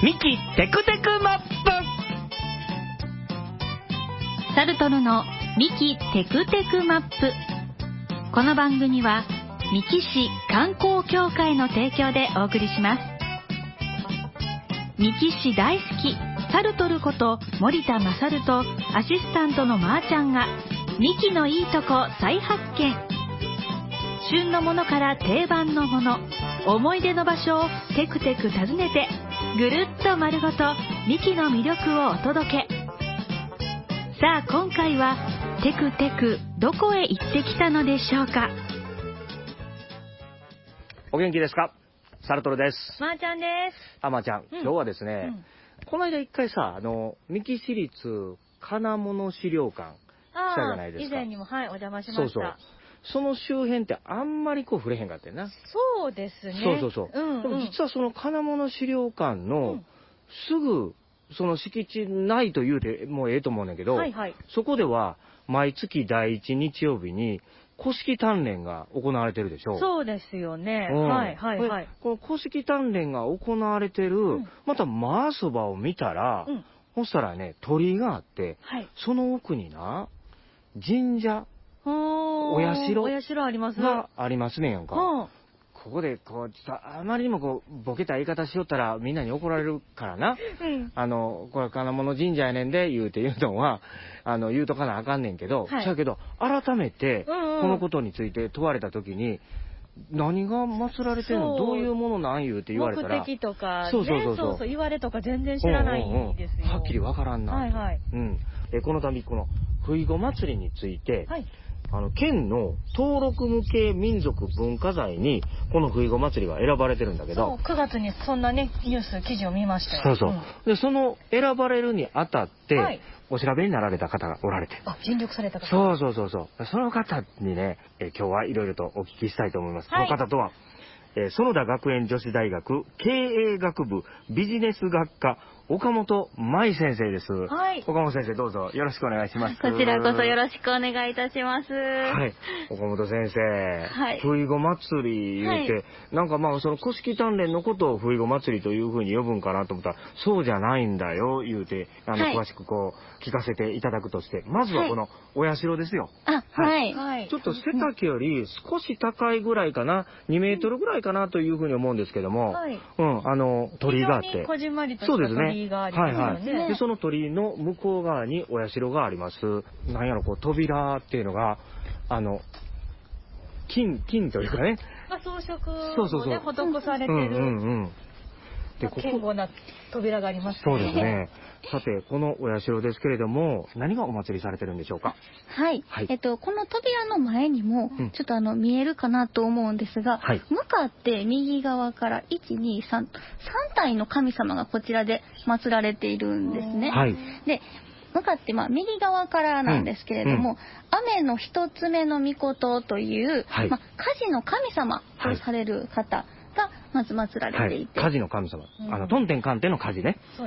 ミキテクテクマップ。 サルトルのミキテクテクマップ。この番組は三木市観光協会の提供でお送りします。三木市大好きサルトルこと森田勝とアシスタントのまーちゃんがミキのいいとこ再発見。旬のものから定番のもの、思い出の場所をテクテク訪ねてぐるっと丸ごとミキの魅力をお届け。さあ今回はテクテクどこへ行ってきたのでしょうか。 お元気ですか？サルトルです。 まーちゃんです。 まーちゃん、今日はですね、この間一回さ、三木市立金物資料館したじゃないですか。 以前にもお邪魔しました。 そうその周辺ってあんまり触れへんかったよな。 そうですね。 そう、でも実はその金物資料館のすぐその敷地内と言うてもうええと思うねんけど、そこでは毎月第一日曜日に古式鍛錬が行われてるでしょ。 そうですよね。 この古式鍛錬が行われてる、また真そばを見たら、そしたらね、鳥居があって、その奥にな、神社、お社ありますがありますねやんか。ここでちょっとあまりにもボケた言い方しよったらみんなに怒られるからな。これ金物神社やねんで言うのは言うとかなあかんねんけど、だけど改めてこのことについて問われた時に、何が祀られてんの、どういうものなん言うて言われたら、 目的とか、 そう言われとか全然知らないんですよ。 はっきりわからんな。この度このふいご祭りについて、県の登録無形民族文化財にこのふいご祭りが選ばれてるんだけど、 9月にそんなねニュース記事を見ましたよ。 でその選ばれるにあたって、お調べになられた方がおられて、 尽力された方。 その方にね、今日はいろいろとお聞きしたいと思います。その方とは園田学園女子大学経営学部ビジネス学科岡本舞先生です。岡本先生、どうぞよろしくお願いします。 こちらこそよろしくお願いいたします。 岡本先生、ふいご祭り言うて、なんかその古式鍛錬のことをふいご祭りというふうに呼ぶんかなと思ったら、そうじゃないんだよ言うて、詳しく聞かせていただくとして、まずはこのお社ですよ。ちょっと背丈より少し高いぐらいかな、2メートルぐらいかなというふうに思うんですけども、鳥居があって、 こじんまりとした鳥居がありますよね。 でその鳥居の向こう側にお社があります。なんやろ、扉っていうのが金というかね、 装飾で施されてる堅固な扉がありますね。 そうですね。さて、このお社ですけれども、何がお祭りされてるんでしょうか？ この扉の前にもちょっと見えるかなと思うんですが、向かって右側から1、2、3体の神様がこちらで祀られているんですね。で向かって右側からなんですけれども、雨の一つ目の御事という、火事の神様とされる方がまず祀られていて、 火事の神様、トンテンカンテの火事ね。 で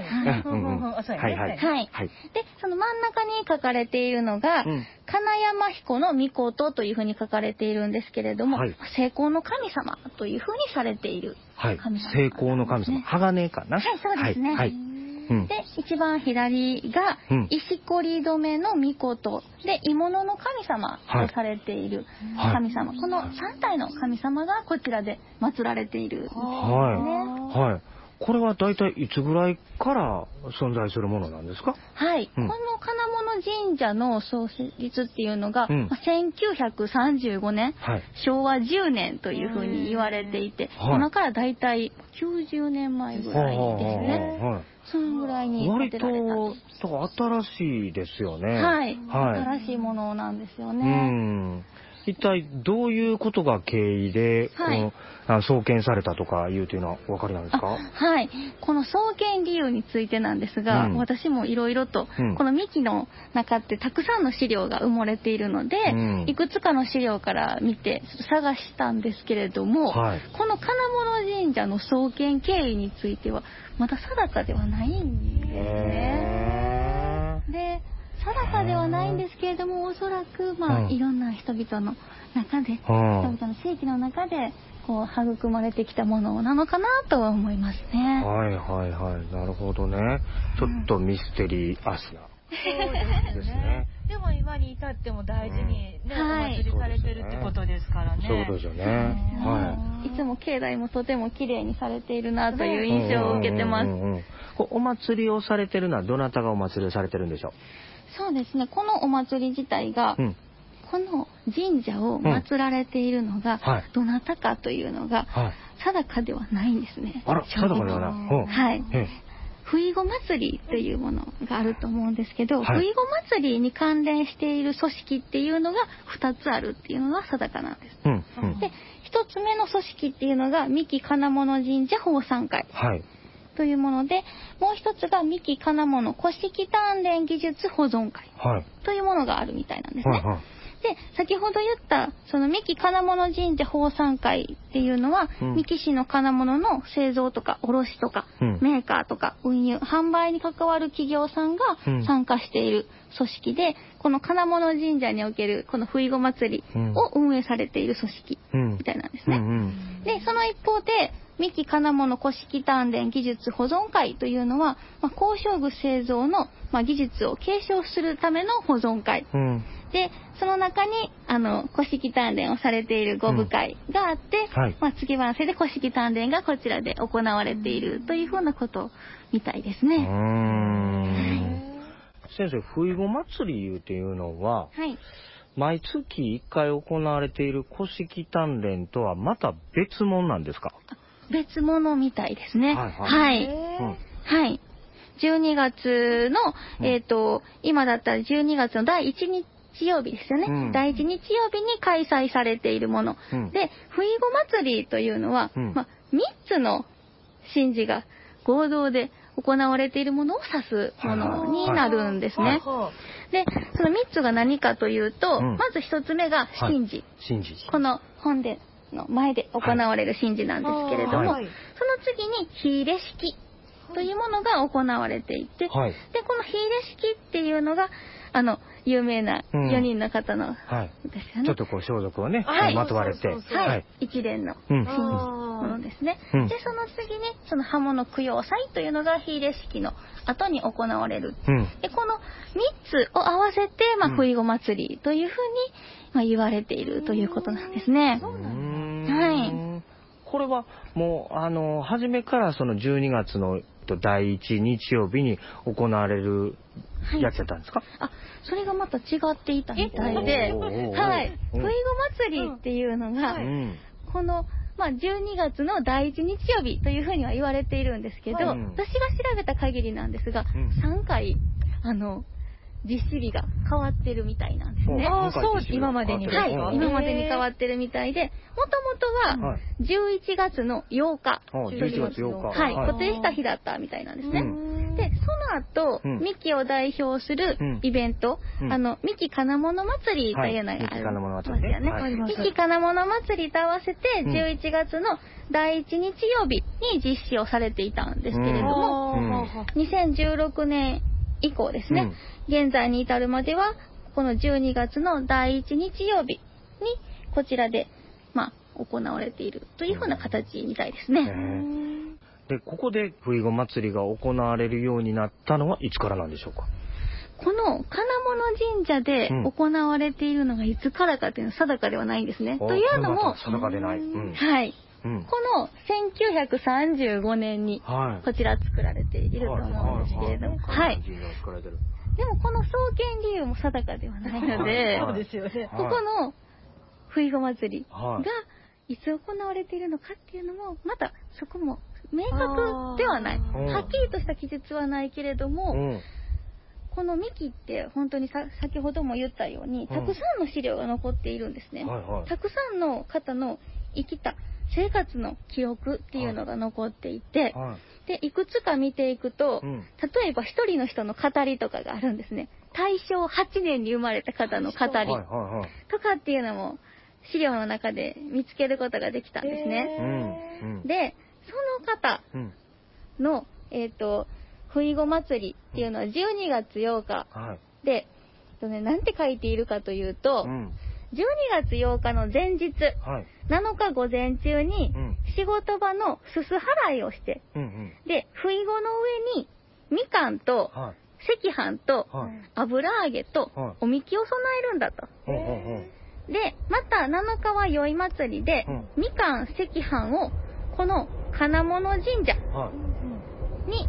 その真ん中に書かれているのが、金山彦の御事というふうに書かれているんですけれども、成功の神様というふうにされている神様、 成功の神様、鋼かな。 そうですね。で一番左が石こり止めの御事で、鋳物の神様とされている神様、この3体の神様がこちらで祀られているんですね。 これは大体いつぐらいから存在するものなんですか？ この金物神社の創立っていうのが、1935年、昭和10年というふうに言われていて、今から大体90年前ぐらいですね。そのぐらいに建てられたと。 割と新しいですよね。 新しいものなんですよね。 一体どういうことが経緯で、創建されたとかいうというのはお分かりなんですか？ この創建理由についてなんですが、私もいろいろと、この幹の中ってたくさんの資料が埋もれているので、いくつかの資料から見て探したんですけれども、この金物神社の創建経緯についてはまだ定かではないんですね。で定かではないんですけれども、おそらくいろんな人々の中で、人々の地域の中でこう育まれてきたものなのかなとは思いますね。 はいはいはい。なるほどね。ちょっとミステリアスな。 そうですね。でも今に至っても大事にね、お祭りされてるってことですからね。 そういうことですよね。はいつも境内もとても綺麗にされているなという印象を受けてます。 お祭りをされてるのはどなたがお祭りをされてるんでしょう？ そうですね。このお祭り自体が、この神社を祀られているのがどなたかというのが定かではないんですね。 あら、定かではない。 はい。ふいご祭りというものがあると思うんですけど、ふいご祭りに関連している組織っていうのが2つあるっていうのが定かなんです。で、1つ目の組織っていうのが三木金物神社奉賛会というもので、もう1つが三木金物古式鍛錬技術保存会というものがあるみたいなんですね。で、先ほど言ったその三木金物神社奉賛会っていうのは、三木市の金物の製造とか卸とか、メーカーとか運輸販売に関わる企業さんが参加している組織で、この金物神社におけるこのふいご祭りを運営されている組織みたいなんですね。で、その一方で三木金物古式鍛錬技術保存会というのは、工商具製造の技術を継承するための保存会。で、その中に古式鍛錬をされているご部会があって、月番制で古式鍛錬がこちらで行われているというふうなことみたいですね。 先生、ふいご祭りいうていうのは、毎月1回行われている古式鍛錬とはまた別物なんですか？ 別物みたいですね。はい。12月の、今だったら12月の第1日曜日ですよね。第1日曜日に開催されているもの。で、ふいご祭りというのは、3つの神事が合同で行われているものを指すものになるんですね。で、その3つが何かというと、まず1つ目が神事。この本殿の前で行われる神事なんですけれども、その次に火入れ式というものが行われていて、で、この火入れ式っていうのが、有名な4人の方の、ですよね。 ちょっとこう装束をね、まとわれて、 一連の神事ものですね。で、その次に、その刃物供養祭というのが火入れ式の後に行われる。で、この3つを合わせて、ふいご祭りというふうに、言われているということなんですね。 これはもう初めからその12月の第1日曜日に行われるやつやったんですか？ それがまた違っていたみたいで、ふいご祭りっていうのが、この12月の第1日曜日というふうには言われているんですけど、私が調べた限りなんですが、3回実施日が変わってるみたいなんですね。 今までにですか？ 今までに変わってるみたいで、もともとは11月の8日という、固定した日だったみたいなんですね。で、その後、三木を代表するイベント、三木金物祭りというのがありますよね。三木金物祭りと合わせて11月の第1日曜日に実施をされていたんですけれども、2016年以降ですね、現在に至るまではこの12月の第1日曜日にこちらで行われているというふうな形みたいですね。 で、ここでふいご祭りが行われるようになったのはいつからなんでしょうか？ この金物神社で行われているのがいつからかというのは定かではないんですね。というのも、 定かでない。 この1935年にこちら作られていると思うんですけれども、でもこの創建理由も定かではないので、ここのふいご祭りがいつ行われているのかっていうのもまたそこも明確ではない。はっきりとした記述はないけれども、この三木って本当に先ほども言ったようにたくさんの資料が残っているんですね。たくさんの方の生きた生活の記録っていうのが残っていて、でいくつか見ていくと、例えば一人の人の語りとかがあるんですね。大正8年に生まれた方の語りとかっていうのも資料の中で見つけることができたんですね。でその方のふいご祭りっていうのは12月8日で、なんて書いているかというと、 12月8日の前日、はい、7日午前中に仕事場のすす払いをして、で、ふいごの上にみかんと、赤飯と、油揚げと、おみきを備えるんだと。で、また7日は宵祭りで、みかん、赤飯を、この金物神社に、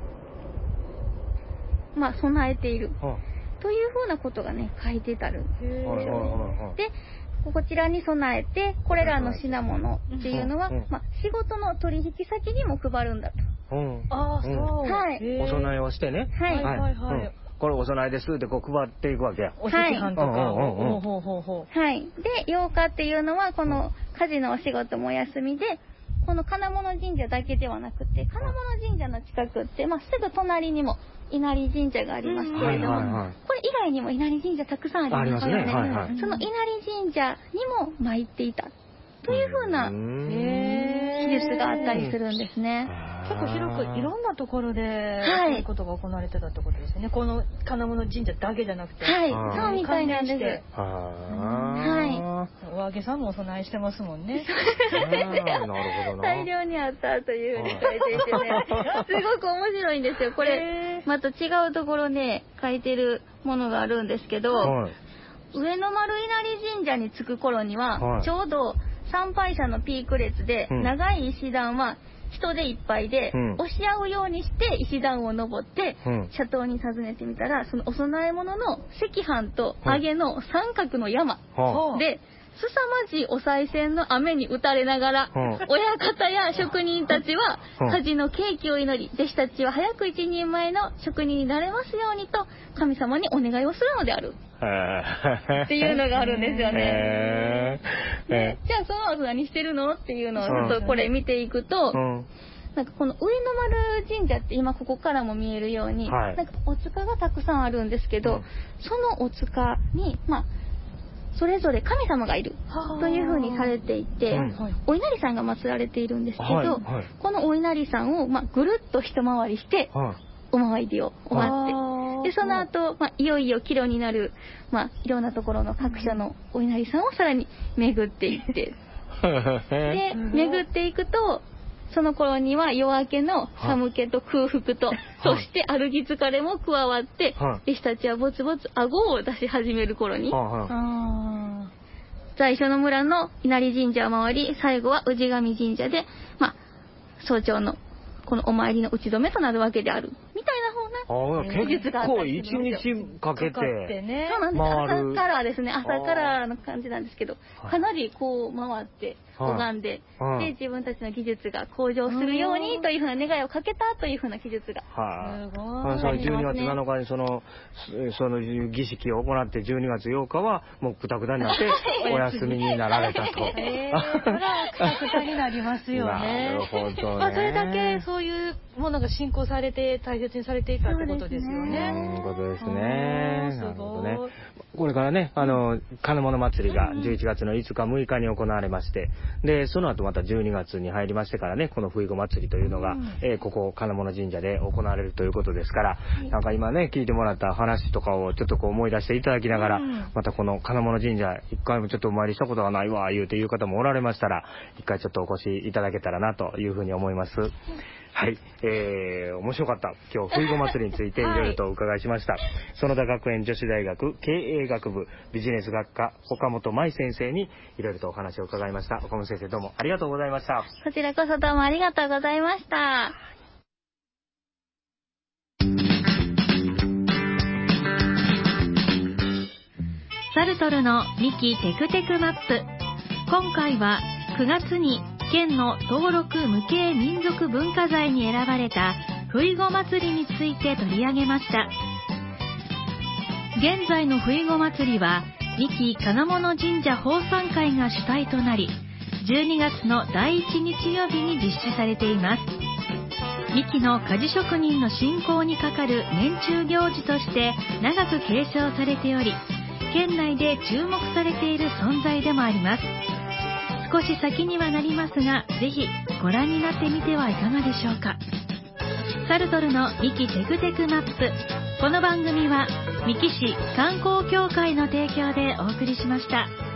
まあ、備えている。というふうなことがね、書いてたるんですよね。で、こちらに備えて、これらの品物っていうのは、まあ、仕事の取引先にも配るんだと。 ああ、そう。 はい。 お供えをしてね。 はい。 はい。これお供えですってこう配っていくわけや。 お赤飯とか。 はい。で、8日っていうのは、この家事のお仕事もお休みで、この金物神社だけではなくて、金物神社の近くって、まあ、すぐ隣にも稲荷神社がありますけれども、これ以外にも稲荷神社たくさんありますよね。その稲荷神社にも参っていたというふうな記述があったりするんですね。 結構広くいろんなところでそういうことが行われてたってことですよね。この金物神社だけじゃなくて。 はい、そうみたいなんです。 はい。お揚げさんもお供えしてますもんね。 なるほどな。 大量にあったというふうに書いていてね、すごく面白いんですよ。これ、また違うところで書いてるものがあるんですけど、上野丸稲荷神社に着く頃には、ちょうど参拝者のピーク列で、長い石段は人でいっぱいで、押し合うようにして石段を登って、社頭に訪ねてみたら、そのお供え物の赤飯と揚げの三角の山で、凄まじいお賽銭の雨に打たれながら、親方や職人たちは家事の景気を祈り、弟子たちは早く一人前の職人になれますようにと神様にお願いをするのである。っていうのがあるんですよね。で、じゃあその後何してるのっていうのをちょっとこれ見ていくと、なんかこの上野丸神社って今ここからも見えるように、なんかお塚がたくさんあるんですけど、そのお塚に、まあ、それぞれ神様がいるというふうにされていて、お稲荷さんが祀られているんですけど、このお稲荷さんを、まあ、ぐるっと一回りして、お参りを終わって、で、その後、まあ、いよいよ帰路になる、まあ、いろんなところの各所のお稲荷さんをさらに巡っていって、で、巡っていくと、その頃には夜明けの寒気と空腹と、そして歩き疲れも加わって、弟子たちはぼつぼつ顎を出し始める頃に、最初の村の稲荷神社を回り、最後は氏神神社で、まあ、早朝のこのお参りの打ち止めとなるわけである。みたいな方な技術があったりするんですよ。 結構一日かけてね。そうなんです。朝からですね、朝からの感じなんですけど、かなりこう回って、拝んで、で、自分たちの技術が向上するようにというふうな願いをかけたというふうな技術が。 すごい。12月7日にその儀式を行って12月8日はもうクタクタになってお休みになられたと。 それはクタクタになりますよね。 なるほどね。 まあそれだけそういうものが信仰されて大切にされていたってことですよね。 そういうことですね。なるほどね。これからね、金物祭りが11月の5日6日に行われまして、で、その後また12月に入りましてからね、この冬子祭りというのが、ここ金物神社で行われるということですから、なんか今ね、聞いてもらった話とかをちょっとこう思い出していただきながら、またこの金物神社、一回もちょっとお参りしたことがないわ、言うていう方もおられましたら、一回ちょっとお越しいただけたらなというふうに思います。はい、面白かった。今日、冬子祭りについていろいろとお伺いしました。園田学園女子大学経営学部ビジネス学科岡本舞先生にいろいろとお話を伺いました。岡本先生どうもありがとうございました。 こちらこそどうもありがとうございました。 サルトルのミキテクテクマップ。今回は9月に県の登録無形民族文化財に選ばれた冬子祭りについて取り上げました。現在の冬子祭りは三木金物神社奉賛会が主体となり、12月の第1日曜日に実施されています。三木の鍛冶職人の振興にかかる年中行事として長く継承されており、県内で注目されている存在でもあります。少し先にはなりますが、ぜひご覧になってみてはいかがでしょうか。サルトルのミキテクテクマップ。この番組は三木市観光協会の提供でお送りしました。